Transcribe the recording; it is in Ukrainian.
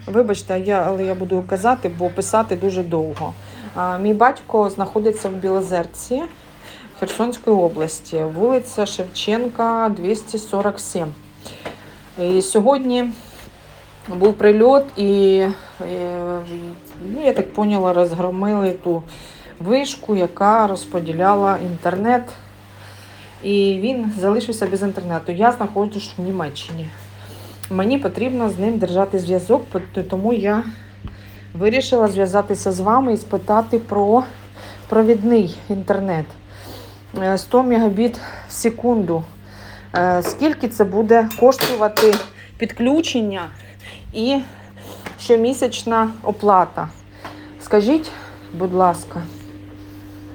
Вибачте, але я буду казати, бо писати дуже довго. Мій батько знаходиться в Білозерці, Херсонської області, вулиця Шевченка, 247. І сьогодні був прильот і я так поняла, розгромили ту вишку, яка розподіляла інтернет. І він залишився без інтернету. Я знаходжусь в Німеччині. Мені потрібно з ним держати зв'язок, тому я вирішила зв'язатися з вами і спитати про провідний інтернет. 100 мегабіт в секунду. Скільки це буде коштувати підключення і щомісячна оплата? Скажіть, будь ласка.